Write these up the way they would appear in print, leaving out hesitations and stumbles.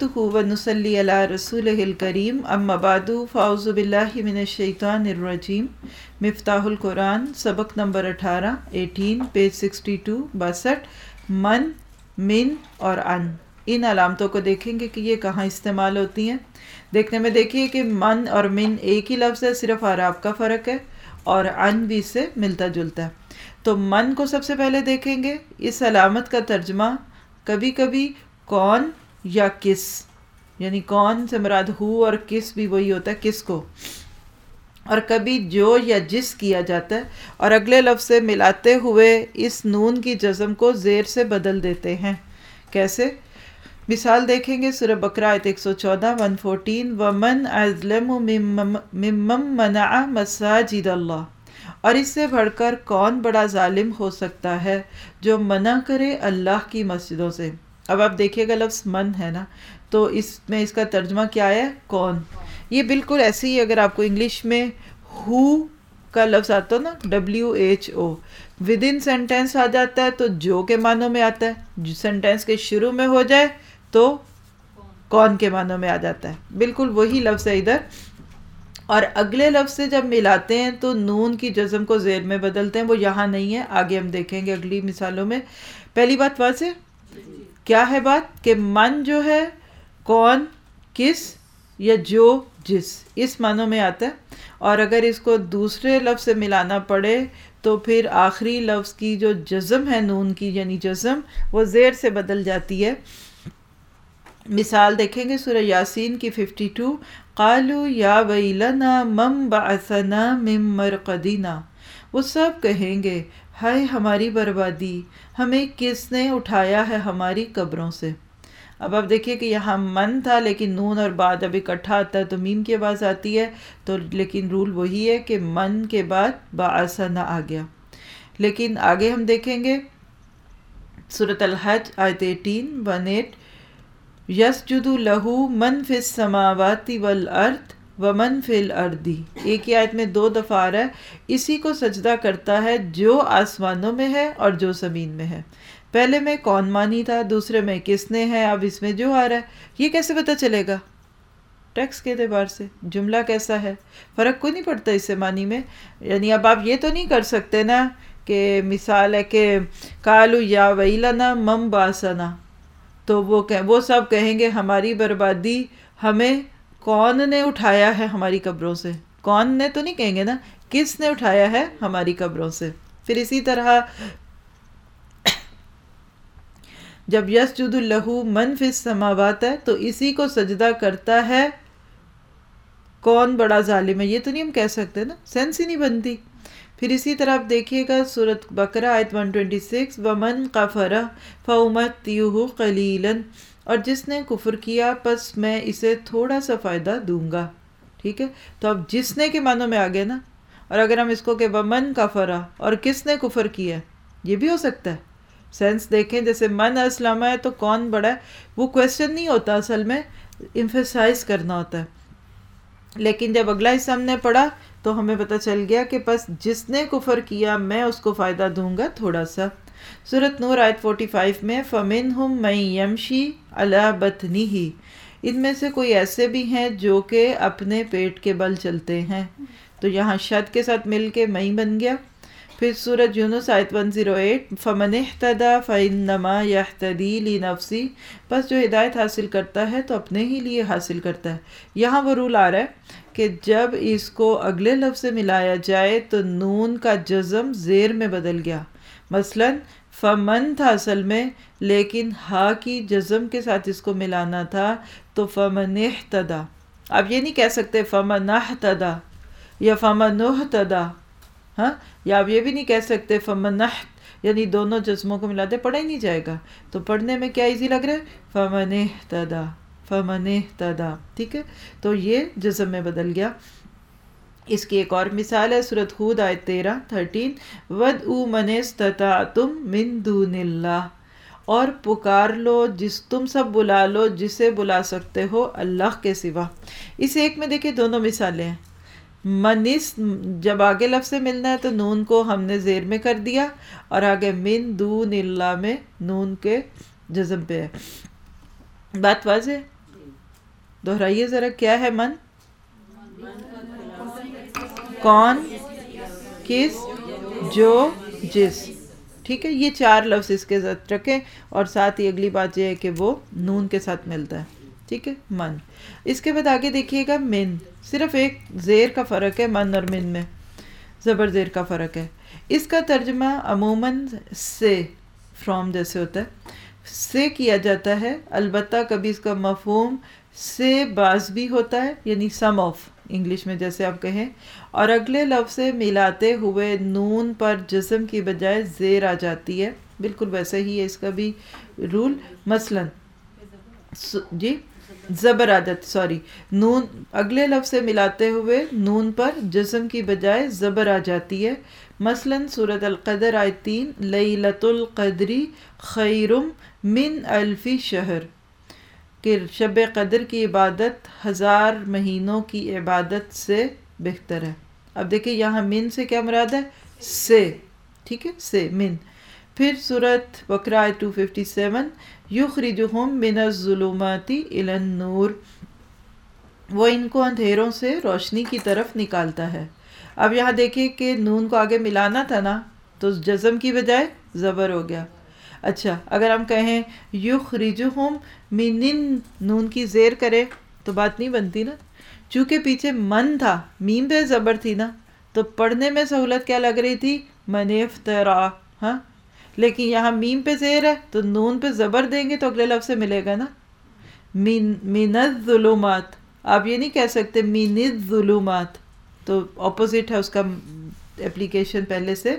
نحمدہ ونصلی علی رسولہ الکریم اما بعد فاعوذ باللہ من الشیطان الرجیم مفتاح القرآن سبق نمبر 18 پیج 62 62 من، من اور ان علامتوں کو دیکھیں گے کہ یہ کہاں استعمال ہوتی ہیں۔ دیکھنے میں دیکھیے کہ من اور من ایک ہی لفظ ہے، صرف اعراب کا فرق ہے، اور ان بھی اس سے ملتا جلتا ہے۔ تو من کو سب سے پہلے دیکھیں گے۔ اس علامت کا ترجمہ کبھی کبھی کون یا کس، یعنی کون سے مراد ہو اور کس بھی وہی ہوتا ہے، کس کو، اور کبھی جو یا جس کیا جاتا ہے، اور اگلے لفظ سے ملاتے ہوئے اس نون کی جزم کو زیر سے بدل دیتے ہیں۔ کیسے؟ مثال دیکھیں گے سورہ بقرہ آیت 114 114 وَمَنْ أَظْلَمُ مِمَّنْ مَنَعَ مَسَاجِدَ اللَّهِ، اور اس سے بڑھ کر کون بڑا ظالم ہو سکتا ہے جو منع کرے اللہ کی مسجدوں سے۔ اب آپ دیکھیے گا لفظ من ہے نا، تو اس میں اس کا ترجمہ کیا ہے؟ کون۔ یہ بالکل ایسے ہی اگر آپ کو انگلش میں ہو کا لفظ آتا ہو نا، WHO، ود ان سینٹینس آ جاتا ہے تو جو کے معنوں میں آتا ہے، سینٹینس کے شروع میں ہو جائے تو کون کے معنوں میں آ جاتا ہے، بالکل وہی لفظ ہے ادھر۔ اور اگلے لفظ سے جب ملاتے ہیں تو نون کی جزم کو زیر میں بدلتے ہیں، وہ یہاں نہیں ہے، آگے ہم دیکھیں گے اگلی مثالوں میں۔ پہلی بات واضح کیا ہے بات کہ من جو ہے کون، کس یا جو، جس، اس معنوں میں آتا ہے، اور اگر اس کو دوسرے لفظ سے ملانا پڑے تو پھر آخری لفظ کی جو جزم ہے نون کی، یعنی جزم، وہ زیر سے بدل جاتی ہے۔ مثال دیکھیں گے سورہ یاسین کی 52 قالوا یا ویلنا من بعثنا من مرقدنا، وہ سب کہیں گے ہائے ہماری بربادی، ہمیں کس نے اٹھایا ہے ہماری قبروں سے۔ اب آپ دیکھیے کہ یہاں من تھا لیکن نون اور بعد اب اکٹھا آتا ہے تو میم کی آواز آتی ہے، تو لیکن رول وہی ہے کہ من کے بعد بعثنا آ گیا۔ لیکن آگے ہم دیکھیں گے سورۃ الحج آیت 18 یسجد لہ من فی السماوات والارض ومن فی الارض، ایک ہی آیت میں 2 دفعہ آ رہا ہے، اسی کو سجدہ کرتا ہے جو آسمانوں میں ہے اور جو زمین میں ہے۔ پہلے میں کون مانی تھا، دوسرے میں کس نے ہے، اب اس میں جو آ رہا ہے۔ یہ کیسے پتہ چلے گا؟ ٹیکسٹ کے اعتبار سے جملہ کیسا ہے، فرق کوئی نہیں پڑتا اس سے معنی میں۔ یعنی اب آپ یہ تو نہیں کر سکتے نا کہ مثال ہے کہ قالوا یا ویلنا من بعثنا، تو وہ سب کہیں گے ہماری بربادی، ہمیں کون نے اٹھایا ہے ہماری قبروں سے۔ کون نے تو نہیں کہیں گے نا، کس نے اٹھایا ہے ہماری قبروں سے۔ پھر اسی طرح جب یسجد لہ من فی السماوات ہے تو اسی کو سجدہ کرتا ہے کون بڑا ظالم ہے، یہ تو نہیں ہم کہہ سکتے نا، سینس ہی نہیں بنتی۔ پھر اسی طرح آپ دیکھیے گا سورۃ بقرہ آیت 126 وَمَنْ قَفَرَ فَأُمَتِّعُهُ قَلِيلًا، اور جس نے کفر کیا پس میں اسے تھوڑا سا فائدہ دوں گا۔ ٹھیک ہے، تو اب جس نے کے معنوں میں آگے نا، اور اگر ہم اس کو کہ وَمَنْ قَفَرَ، اور کس نے کفر کیا، یہ بھی ہو سکتا ہے۔ سینس دیکھیں، جیسے من اسلم ہے تو کون بڑا ہے، وہ کویسچن نہیں ہوتا، اصل میں ایمفیسائز کرنا ہوتا ہے۔ لیکن جب اگلا حصہ ہم نے پڑھا تو ہمیں پتہ چل گیا کہ بس جس نے کفر کیا میں اس کو فائدہ دوں گا تھوڑا سا۔ سورۃ نور آیت 45 میں فَمِنْهُمْ مَن يَمْشِي عَلَى بَطْنِهِ، ان میں سے کوئی ایسے بھی ہیں جو کہ اپنے پیٹ کے بل چلتے ہیں، تو یہاں شد کے ساتھ مل کے مئی بن گیا۔ پھر سورۃ یونس آیت 108 فَمَنِ اهْتَدَىٰ فَإِنَّمَا يَهْتَدِي لِنَفْسِهِ، بس جو ہدایت حاصل کرتا ہے تو اپنے ہی لیے حاصل کرتا ہے۔ یہاں وہ رول آ رہا ہے کہ جب اس کو اگلے لفظ سے ملایا جائے تو نون کا جزم زیر میں بدل گیا۔ مثلا فمن تھا اصل میں، لیکن ہا کی جزم کے ساتھ اس کو ملانا تھا تو فمن اہتدی۔ آپ یہ نہیں کہہ سکتے فمن اہتدی یا فمن اہتدی، ہاں، یا آپ یہ بھی نہیں کہہ سکتے فمن اہت، یعنی دونوں جزموں کو ملاتے پڑھا ہی نہیں جائے گا۔ تو پڑھنے میں کیا ایزی لگ رہا ہے، فمن اہتدی، فمن اہتدی، ٹھیک ہے، تو یہ جزم میں بدل گیا۔ اس کی ایک اور مثال ہے سورۃ ہود آیت 13 وَادْعُوا مَنِ اسْتَطَعْتُم مِّن دُونِ اللَّهِ، اور پکار لو جس تم سب بلا لو جسے بلا سکتے ہو اللہ کے سوا۔ اس ایک میں دیکھیں دونوں مثالیں ہیں۔ منس جب آگے لفظ سے ملنا ہے تو نون کو ہم نے زیر میں کر دیا، اور آگے من دون اللہ میں نون کے جزم پہ ہے۔ بات واضح ہے؟ دہرائیے ذرا، کیا ہے من؟ کون، کس، جو، جس. ٹھیک ہے، یہ 4 لفظ اس کے ساتھ رکھیں، اور ساتھ ہی اگلی بات یہ ہے کہ وہ نون کے ساتھ ملتا ہے. ٹھیک ہے، من. اس کے بعد آگے دیکھیے گا من. صرف ایک زیر کا فرق ہے من اور من میں، زبر زیر کا فرق ہے. اس کا ترجمہ عموماً سے، فرام جیسے ہوتا ہے، سے کیا جاتا ہے. البتہ کبھی اس کا مفہوم سے بعض بھی ہوتا ہے، یعنی سم آف انگلش میں جیسے آپ کہیں، اور اگلے لفظ سے ملاتے ہوئے نون پر جزم کی بجائے زیر آ جاتی ہے. بالکل ویسے ہی ہے اس کا بھی رول. مثلاً جی زبر عادت، سوری، نون اگلے لفظ سے ملاتے ہوئے نون پر جزم کی بجائے زبر آ جاتی ہے. مثلاً سورۃ القدر آیت 3، لیلۃ القدر خیر من الف شہر، کہ شب قدر کی عبادت 1000 مہینوں کی عبادت سے بہتر ہے. اب دیکھیں یہاں من سے کیا مراد ہے؟ سے. ٹھیک ہے، سے، من. پھر سورۃ بقرہ آیت 257، یخرجہم من الظلمات الی النور، وہ ان کو اندھیروں سے روشنی کی طرف نکالتا ہے. اب یہاں دیکھیں کہ نون کو آگے ملانا تھا نا، تو جزم کی بجائے زبر ہو گیا. اچھا اگر ہم کہیں یخرجہم من، نون کی زیر کرے تو بات نہیں بنتی نا، چونکہ پیچھے من تھا، میم پہ زبر تھی نا، تو پڑھنے میں سہولت کیا لگ رہی تھی؟ من افترا. ہاں، لیکن یہاں میم پہ زیر ہے تو نون پہ زبر دیں گے تو اگلے لفظ سے ملے گا نا، من الظلمات. آپ یہ نہیں کہہ سکتے من الظلمات، تو اپوزٹ ہے اس کا اپلیکیشن پہلے سے.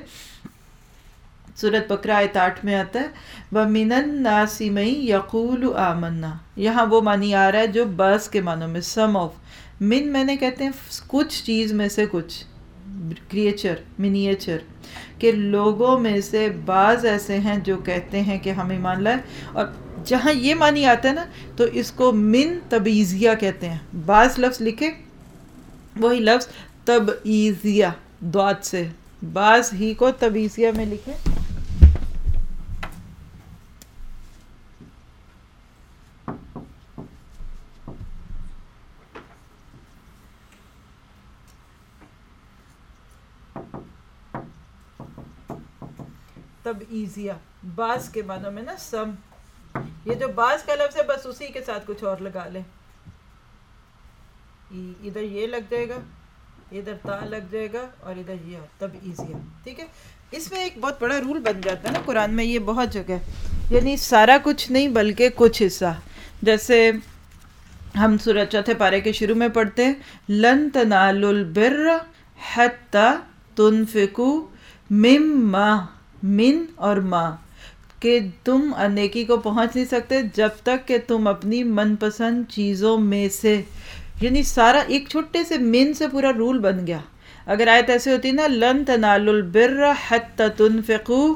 سورۃ بقرہ آیت 8 میں آتا ہے وَمِنَ النَّاسِ مَن يَقُولُ آمَنَّا، یہاں وہ معنی آ رہا ہے جو بعض کے معنوں میں، سم آف. من میں نے کہتے ہیں کچھ چیز میں سے کچھ، کریچر، منیچر، کہ لوگوں میں سے بعض ایسے ہیں جو کہتے ہیں کہ ہم ایمان لائے. اور جہاں یہ معنی آتا ہے نا تو اس کو من تبعیضیہ کہتے ہیں. بعض لفظ لکھے وہی لفظ تبعیضیہ ضاد سے، بعض ہی کو تبعیضیہ میں لکھے. تبعیضیہ بعض کے معنوں میں نا، سم. یہ جو بعض کا لفظ ہے بس اسی کے ساتھ کچھ اور لگا لیں، ادھر یہ لگ جائے گا، ادھر تا لگ جائے گا، اور ادھر یہ تبعیضیہ. ٹھیک ہے، اس میں ایک بہت بڑا رول بن جاتا ہے نا قرآن میں، یہ بہت جگہ، یعنی سارا کچھ نہیں بلکہ کچھ حصہ. جیسے ہم سورۃ چوتھے پارے کے شروع میں پڑھتے ہیں لن تنالوا البر حتی تنفقوا مما، من اور ما، کہ تم نیکی کو پہنچ نہیں سکتے جب تک کہ تم اپنی من پسند چیزوں میں سے، یعنی سارا ایک چھوٹے سے من سے پورا رول بن گیا. اگر آیت ایسے ہوتی نا لن تنالوا البر حتی تنفقوا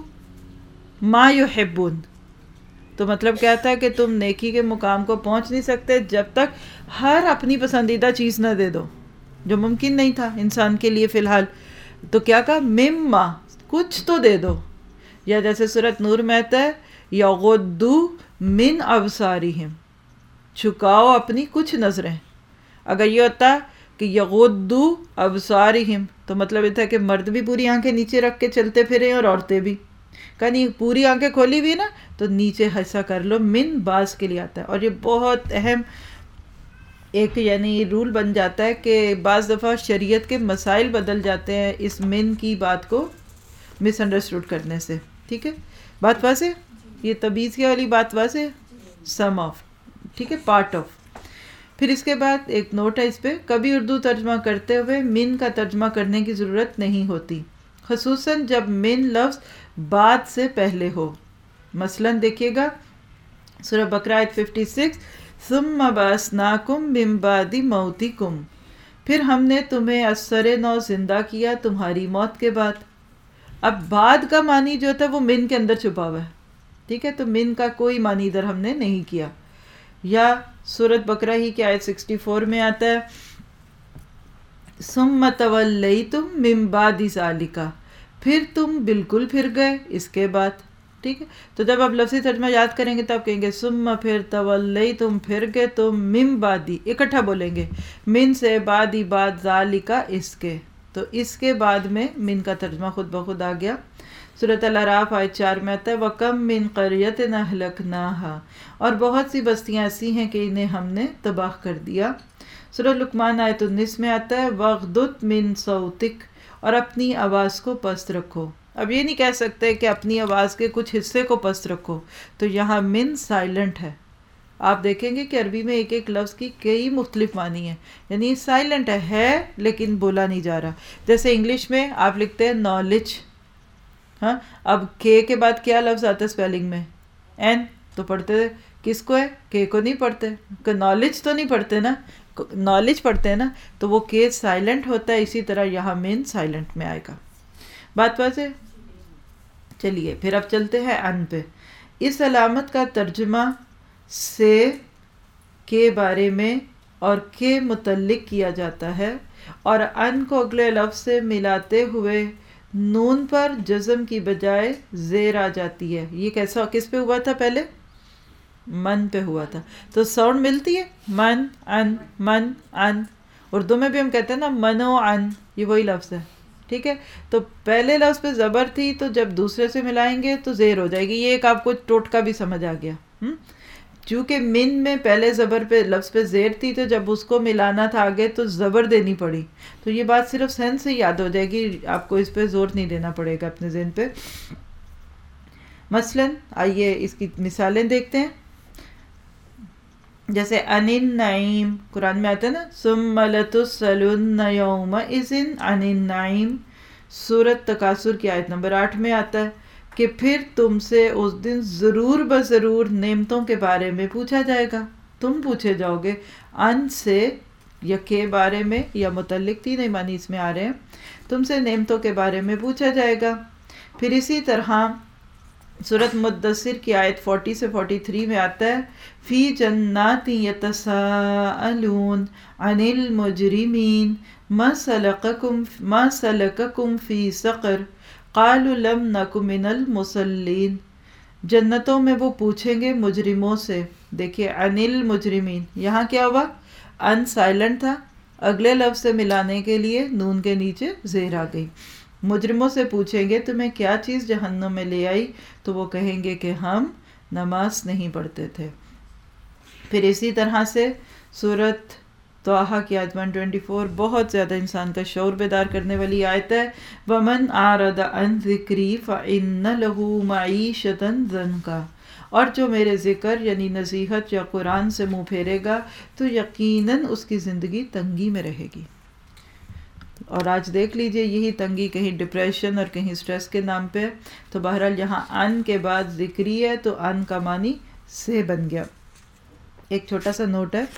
ما یحبون، تو مطلب کیا تھا کہ تم نیکی کے مقام کو پہنچ نہیں سکتے جب تک ہر اپنی پسندیدہ چیز نہ دے دو، جو ممکن نہیں تھا انسان کے لیے فی الحال. تو کیا کہا؟ مما، کچھ تو دے دو. یا جیسے سورۃ نور میں آتا ہے یغضوا من ابصارہم، چھکاؤ اپنی کچھ نظریں. اگر یہ ہوتا کہ یغضوا ابصارہم تو مطلب یہ تھا کہ مرد بھی پوری آنکھیں نیچے رکھ کے چلتے پھریں اور عورتیں بھی، کہیں پوری آنکھیں کھولی ہوئی نا تو نیچے حصہ کر لو. من باز کے لیے آتا ہے، اور یہ بہت اہم ایک یعنی رول بن جاتا ہے کہ بعض دفعہ شریعت کے مسائل بدل جاتے ہیں اس من کی بات کو مس انڈرسٹوڈ کرنے سے. ٹھیک ہے، بات واضح؟ یہ تبعیضیہ والی بات واضح، سم آف. ٹھیک ہے، پارٹ آف. پھر اس کے بعد ایک نوٹ ہے اس پہ، کبھی اردو ترجمہ کرتے ہوئے من کا ترجمہ کرنے کی ضرورت نہیں ہوتی، خصوصاً جب من لفظ بعد سے پہلے ہو. مثلاً دیکھیے گا سورہ بقرہ آیت 56، ثم بعثناکم من بعد موتکم، پھر ہم نے تمہیں از سر نو زندہ کیا تمہاری موت کے بعد. اب بعد کا معنی جو تھا وہ من کے اندر چھپا ہوا ہے. ٹھیک ہے، تو من کا کوئی معنی ادھر ہم نے نہیں کیا. یا سورۃ بقرہ ہی کی آیت 64 میں آتا ہے ثم تولیتم من بعد ذالک، پھر تم بالکل پھر گئے اس کے بعد. ٹھیک ہے. تو جب آپ لفظی ترجمہ یاد کریں گے تو آپ کہیں گے ثم پھر تولیتم پھر گئے تم من بعدی، اکٹھا بولیں گے، من سے بعدی بعد ذالک اس کے، تو اس کے بعد میں من کا ترجمہ خود بخود آ گیا. سورۃ الاعراف آیت 4 میں آتا ہے وَكَم مِّن قَرْيَةٍ أَهْلَكْنَاهَا، اور بہت سی بستیاں ایسی ہیں کہ انہیں ہم نے تباہ کر دیا. سورۃ لقمان آیت 19 میں آتا ہے وَغْضُضْ مِن صَوْتِكَ، اور اپنی آواز کو پست رکھو. اب یہ نہیں کہہ سکتے کہ اپنی آواز کے کچھ حصے کو پست رکھو، تو یہاں من سائلنٹ ہے. آپ دیکھیں گے کہ عربی میں ایک ایک لفظ کی کئی مختلف معنی ہیں، یعنی سائلنٹ ہے لیکن بولا نہیں جا رہا. جیسے انگلش میں آپ لکھتے ہیں نالج، ہاں، اب کے بعد کیا لفظ آتا ہے اسپیلنگ میں؟ این، تو پڑھتے کس کو ہے؟ کے کو نہیں پڑھتے، کہ نالج تو نہیں پڑھتے نا، نالج پڑھتے ہیں نا، تو وہ کے سائلنٹ ہوتا ہے. اسی طرح یہاں من سائلنٹ میں آئے گا. بات واضح؟ چلیے پھر اب چلتے ہیں ان پہ. اس علامت کا ترجمہ سے کے بارے میں اور کے متعلق کیا جاتا ہے، اور ان کو اگلے لفظ سے ملاتے ہوئے نون پر جزم کی بجائے زیر آ جاتی ہے. یہ کیسا کس پہ ہوا تھا؟ پہلے من پہ ہوا تھا. تو ساؤنڈ ملتی ہے من ان من ان. اردو میں بھی ہم کہتے ہیں نا من و ان، یہ وہی لفظ ہے. ٹھیک ہے، تو پہلے لفظ پہ زبر تھی تو جب دوسرے سے ملائیں گے تو زیر ہو جائے گی. یہ ایک آپ کو ٹوٹکا بھی سمجھ آ گیا. چونکہ من میں پہلے زبر پہ لفظ پہ زیر تھی تو جب اس کو ملانا تھا آگے تو زبر دینی پڑی. تو یہ بات صرف سینس سے یاد ہو جائے گی، آپ کو اس پہ زور نہیں دینا پڑے گا اپنے ذہن پہ. مثلاً آئیے اس کی مثالیں دیکھتے ہیں. جیسے عن النعیم، قرآن میں آتا ہے نا ثم لتسألن یومئذ عن النعیم. سورۃ تکاثر کی آیت نمبر 8 میں آتا ہے کہ پھر تم سے اس دن ضرور بضرور نعمتوں کے بارے میں پوچھا جائے گا. تم پوچھے جاؤ گے. ان سے یا کے بارے میں یا متعلق تین معنی اس میں آ رہے ہیں. تم سے نعمتوں کے بارے میں پوچھا جائے گا. پھر اسی طرح سورۃ مدثر کی آیت 40 سے 43 میں آتا ہے فی جنات یتساءلون عن المجرمین ما سلککم فی سقر قالوا لم نک من المصلین. جنتوں میں وہ پوچھیں گے مجرموں سے. دیکھیے عن المجرمین، یہاں کیا ہوا؟ ان سائلنٹ تھا، اگلے لفظ سے ملانے کے لیے نون کے نیچے زیر آ گئی. مجرموں سے پوچھیں گے تمہیں کیا چیز جہنم میں لے آئی، تو وہ کہیں گے کہ ہم نماز نہیں پڑھتے تھے. پھر اسی طرح سے سورۃ طٰہٰ کی آیت 124 بہت زیادہ انسان کا شعور بیدار کرنے والی آیت ہے وَمَنْ أَعْرَضَ عَنْ ذِكْرِي فَإِنَّ لَهُ مَعِيشَةً ضَنْكًا، اور جو میرے ذکر یعنی نصیحت یا قرآن سے منہ پھیرے گا تو یقیناً اس کی زندگی تنگی میں رہے گی. اور آج دیکھ لیجئے یہی تنگی کہیں ڈپریشن اور کہیں سٹریس کے نام پہ. تو بہرحال یہاں ان کے بعد ذکری ہے تو ان کا معنی سے بن گیا. ایک چھوٹا سا نوٹ ہے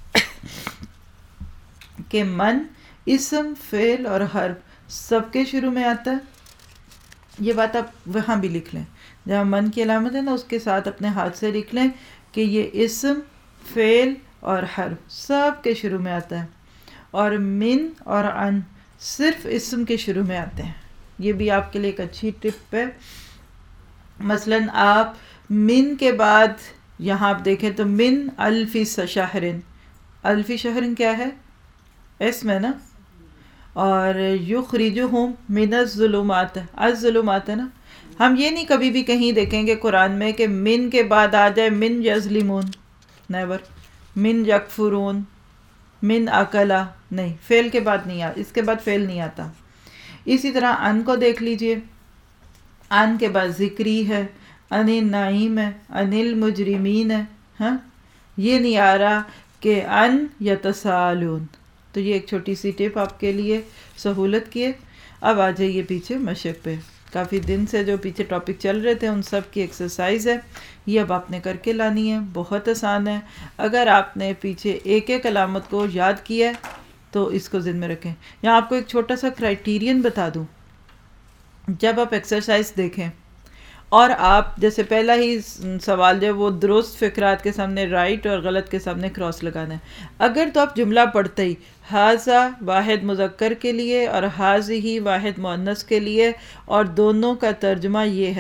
کہ من اسم فعل اور حرف سب کے شروع میں آتا ہے. یہ بات آپ وہاں بھی لکھ لیں جہاں من کی علامت ہے نا، اس کے ساتھ اپنے ہاتھ سے لکھ لیں کہ یہ اسم فعل اور حرف سب کے شروع میں آتا ہے، اور من اور ان صرف اسم کے شروع میں آتے ہیں. یہ بھی آپ کے لیے ایک اچھی ٹپ ہے. مثلاً آپ من کے بعد یہاں آپ دیکھیں تو من الف شہرن، الف شہرن کیا ہے؟ اسم ہے نا. اور یخرجہم من الظلمات، الظلمات ہے نا. ہم یہ نہیں کبھی بھی کہیں دیکھیں گے قرآن میں کہ من کے بعد آ جائے من یظلمون، نیور. من یکفرون، من اکلا، نہیں، فعل کے بعد نہیں اس کے بعد فعل نہیں آتا. اسی طرح ان کو دیکھ لیجئے، ان کے بعد ذکری ہے، ان النعیم ہے، ان المجرمین ہے. ہاں، یہ نہیں آ رہا کہ ان یتساءلون. تو یہ ایک چھوٹی سی ٹپ آپ کے لیے سہولت کی ہے. اب آ جائیے پیچھے مشق پہ. کافی دن سے جو پیچھے ٹاپک چل رہے تھے ان سب کی ایکسرسائز ہے، یہ اب آپ نے کر کے لانی ہے. بہت آسان ہے. اگر آپ نے پیچھے ایک ایک علامت کو یاد کیا ہے تو اس کو ذہن میں رکھیں. یہاں آپ کو ایک چھوٹا سا کرائٹیرین بتا دوں. جب آپ ایکسرسائز دیکھیں اور آپ جیسے پہلا ہی سوال جو وہ درست فقرات کے سامنے رائٹ اور غلط کے سامنے کراس لگانا ہے. اگر تو آپ جملہ پڑھتے ہی ھذا واحد مذکر کے لیے اور ھذہ واحد مؤنث کے لیے اور دونوں کا ترجمہ یہ ہے،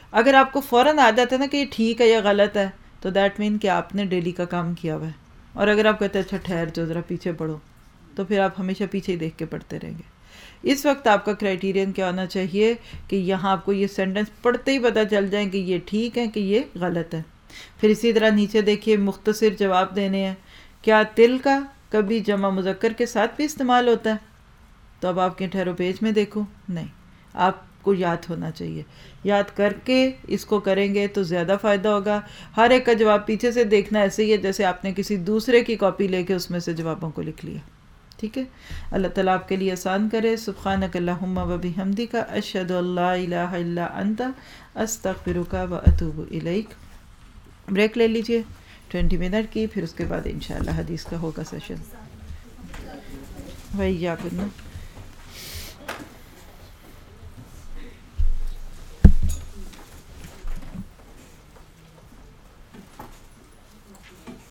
اگر آپ کو فوراً آ جاتا ہے نا کہ یہ ٹھیک ہے یا غلط ہے تو دیٹ مین کہ آپ نے ڈیلی کا کام کیا ہوا ہے. اور اگر آپ کہتے ہیں اچھا ٹھہر جو ذرا پیچھے پڑھو تو پھر آپ ہمیشہ پیچھے ہی دیکھ کے پڑھتے رہیں گے. اس وقت آپ کا کرائیٹیرین کیا ہونا چاہیے کہ یہاں آپ کو یہ سینٹنس پڑھتے ہی پتہ چل جائیں کہ یہ ٹھیک ہے کہ یہ غلط ہے. پھر اسی طرح نیچے دیکھیے مختصر جواب دینے ہیں. کیا تل کا کبھی جمع مذکر کے ساتھ بھی استعمال ہوتا ہے؟ تو اب آپ کے ٹھہرو پیج میں دیکھو. نہیں، آپ کو یاد ہونا چاہیے. یاد کر کے اس کو کریں گے تو زیادہ فائدہ ہوگا. ہر ایک کا جواب پیچھے سے دیکھنا ایسے ہی ہے جیسے آپ نے کسی دوسرے کی کاپی لے کے اس میں سے جوابوں کو لکھ لیا. ٹھیک ہے، اللہ تعالیٰ آپ کے لیے آسان کرے. سبحانک اللہم و بحمدک اشہد ان لا الہ الا انت استغفرک و اتوب الیک. بریک لے لیجئے 20 منٹ کی، پھر اس کے بعد انشاءاللہ حدیث کا ہوگا سیشن. وَإِيَّاكُمْ.